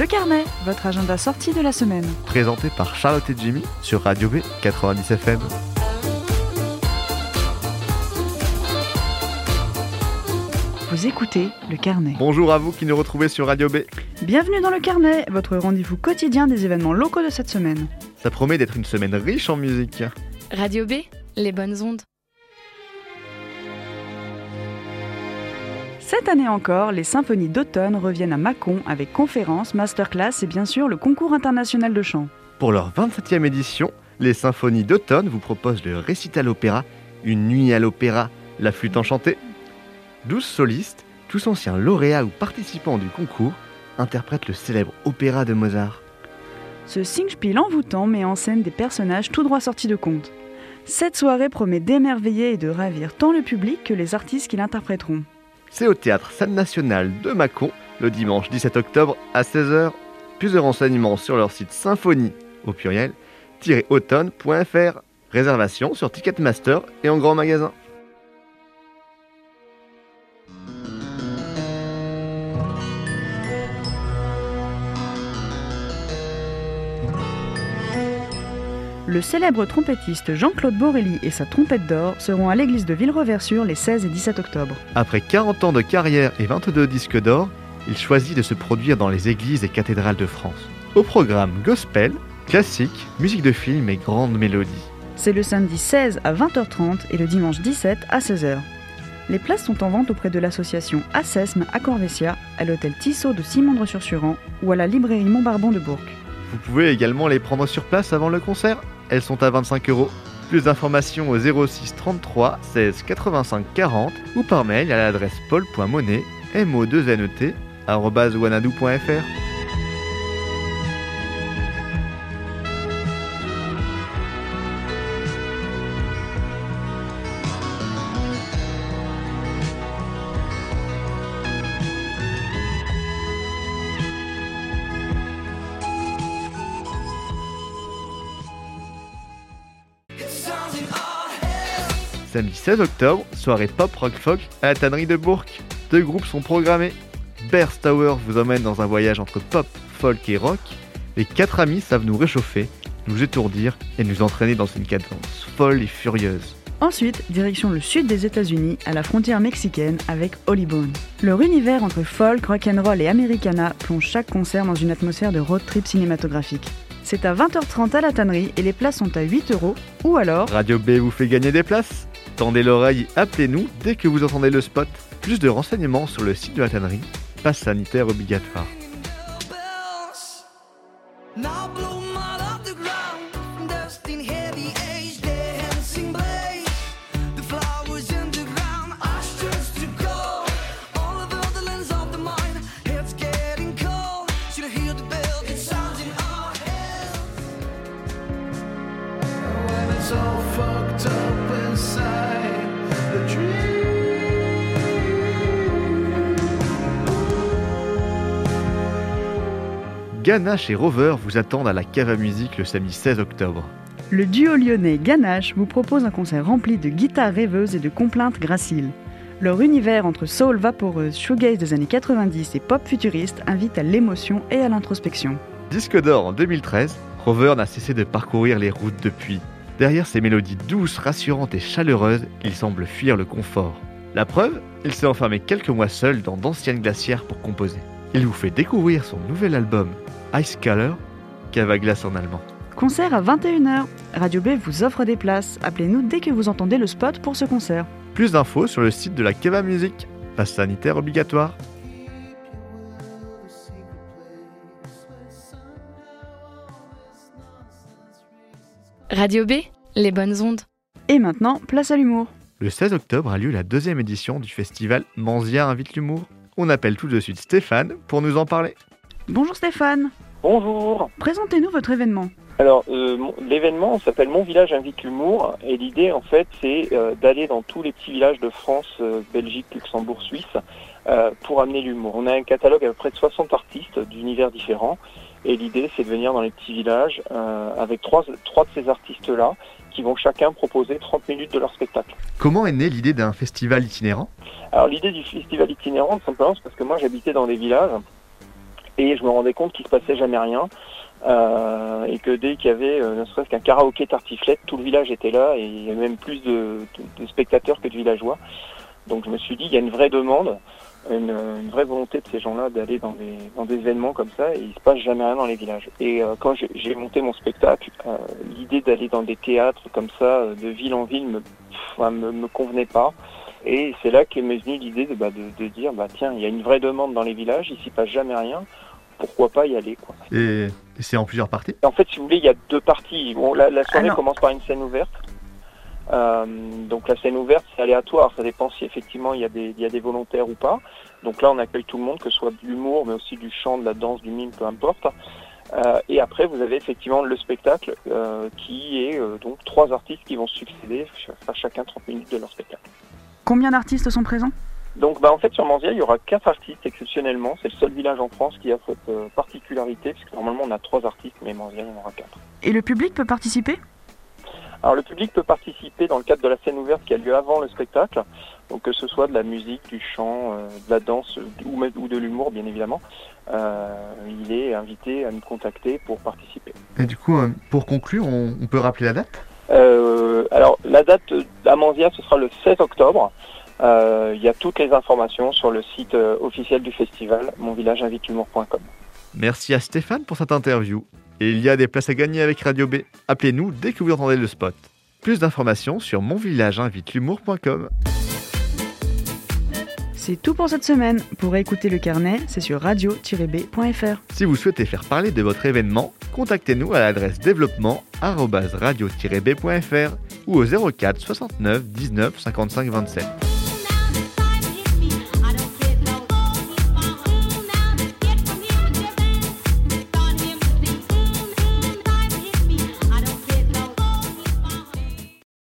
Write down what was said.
Le Carnet, votre agenda sortie de la semaine. Présenté par Charlotte et Jimmy sur Radio B 90 FM. Vous écoutez Le Carnet. Bonjour à vous qui nous retrouvez sur Radio B. Bienvenue dans Le Carnet, votre rendez-vous quotidien des événements locaux de cette semaine. Ça promet d'être une semaine riche en musique. Radio B, les bonnes ondes. Cette année encore, les symphonies d'automne reviennent à Mâcon avec conférences, masterclass et bien sûr le concours international de chant. Pour leur 27e édition, les symphonies d'automne vous proposent le récital opéra, une nuit à l'opéra, la flûte enchantée. 12 solistes, tous anciens lauréats ou participants du concours, interprètent le célèbre opéra de Mozart. Ce Singspiel envoûtant met en scène des personnages tout droit sortis de contes. Cette soirée promet d'émerveiller et de ravir tant le public que les artistes qui l'interpréteront. C'est au Théâtre Salle Nationale de Mâcon, le dimanche 17 octobre à 16h. Plus de renseignements sur leur site symphonie, au pluriel, -automne.fr. Réservation sur Ticketmaster et en grand magasin. Le célèbre trompettiste Jean-Claude Borelli et sa trompette d'or seront à l'église de Villereversure les 16 et 17 octobre. Après 40 ans de carrière et 22 disques d'or, il choisit de se produire dans les églises et cathédrales de France. Au programme gospel, classique, musique de film et grandes mélodies. C'est le samedi 16 à 20h30 et le dimanche 17 à 16h. Les places sont en vente auprès de l'association Assesme à Corvesia, à l'hôtel Tissot de Simondre-sur-Suran ou à la librairie Montbarbon de Bourg. Vous pouvez également les prendre sur place avant le concert. Elles sont à 25 €. Plus d'informations au 06 33 16 85 40 ou par mail à l'adresse paul.monet, mo2net, @wanadoo.fr. Samedi 16 octobre, soirée pop rock folk à la tannerie de Bourg. 2 groupes sont programmés. Bears Tower vous emmène dans un voyage entre pop, folk et rock. Les 4 amis savent nous réchauffer, nous étourdir et nous entraîner dans une cadence folle et furieuse. Ensuite, direction le sud des États-Unis, à la frontière mexicaine avec Holly Bone. Leur univers entre folk, rock'n'roll et americana plonge chaque concert dans une atmosphère de road trip cinématographique. C'est à 20h30 à la tannerie et les places sont à 8 € ou alors... Radio B vous fait gagner des places. Tendez l'oreille, appelez-nous dès que vous entendez le spot. Plus de renseignements sur le site de la tannerie. Passe sanitaire obligatoire. Ganache et Rover vous attendent à la Cave à Musique le samedi 16 octobre. Le duo lyonnais Ganache vous propose un concert rempli de guitares rêveuses et de complaintes graciles. Leur univers entre soul vaporeuse, shoegaze des années 90 et pop futuriste invite à l'émotion et à l'introspection. Disque d'or en 2013, Rover n'a cessé de parcourir les routes depuis. Derrière ses mélodies douces, rassurantes et chaleureuses, il semble fuir le confort. La preuve, il s'est enfermé quelques mois seul dans d'anciennes glacières pour composer. Il vous fait découvrir son nouvel album, Ice Color, cave à glace en allemand. Concert à 21h. Radio B vous offre des places. Appelez-nous dès que vous entendez le spot pour ce concert. Plus d'infos sur le site de la Cave à Musique. Passe sanitaire obligatoire. Radio B, les bonnes ondes. Et maintenant, place à l'humour. Le 16 octobre a lieu la 2e édition du festival Manzia invite l'humour. On appelle tout de suite Stéphane pour nous en parler. Bonjour Stéphane. Bonjour. Présentez-nous votre événement. Alors, l'événement s'appelle Mon village invite l'humour et l'idée en fait c'est d'aller dans tous les petits villages de France, Belgique, Luxembourg, Suisse pour amener l'humour. On a un catalogue à peu près de 60 artistes d'univers différents et l'idée c'est de venir dans les petits villages avec trois de ces artistes-là qui vont chacun proposer 30 minutes de leur spectacle. Comment est née l'idée d'un festival itinérant ? Alors l'idée du festival itinérant, tout simplement, c'est parce que moi j'habitais dans des villages Et je me rendais compte qu'il se passait jamais rien. Et que dès qu'il y avait ne serait-ce qu'un karaoké tartiflette, tout le village était là et il y avait même plus de spectateurs que de villageois. Donc je me suis dit, il y a une vraie demande, une vraie volonté de ces gens-là d'aller dans des événements comme ça et il se passe jamais rien dans les villages. Et quand j'ai monté mon spectacle, l'idée d'aller dans des théâtres comme ça, de ville en ville, me convenait pas. Et c'est là qu'est m'est venue l'idée de dire, tiens, il y a une vraie demande dans les villages, il s'y passe jamais rien. Pourquoi pas y aller, quoi. Et c'est en plusieurs parties ? En fait, si vous voulez, il y a 2 parties. Bon, la soirée commence par une scène ouverte. Donc la scène ouverte, c'est aléatoire. Ça dépend si effectivement il y a des volontaires ou pas. Donc là, on accueille tout le monde, que ce soit de l'humour, mais aussi du chant, de la danse, du mime, peu importe. Et après, vous avez effectivement le spectacle qui est donc 3 artistes qui vont succéder à chacun 30 minutes de leur spectacle. Combien d'artistes sont présents ? Donc en fait sur Manzia il y aura 4 artistes exceptionnellement, c'est le seul village en France qui a cette particularité, puisque normalement on a 3 artistes, mais Manzia il y en aura 4. Et le public peut participer ? Alors le public peut participer dans le cadre de la scène ouverte qui a lieu avant le spectacle, donc que ce soit de la musique, du chant, de la danse ou de l'humour bien évidemment, il est invité à nous contacter pour participer. Et du coup, pour conclure, on peut rappeler la date ? Alors la date à Manzia ce sera le 16 octobre. Il y a toutes les informations sur le site officiel du festival, monvillageinvitehumour.com. Merci à Stéphane pour cette interview. Et il y a des places à gagner avec Radio B. Appelez-nous dès que vous entendez le spot. Plus d'informations sur monvillageinvitehumour.com. C'est tout pour cette semaine. Pour écouter le carnet, c'est sur radio-b.fr. Si vous souhaitez faire parler de votre événement, contactez-nous à l'adresse développement@radio-b.fr ou au 04 69 19 55 27.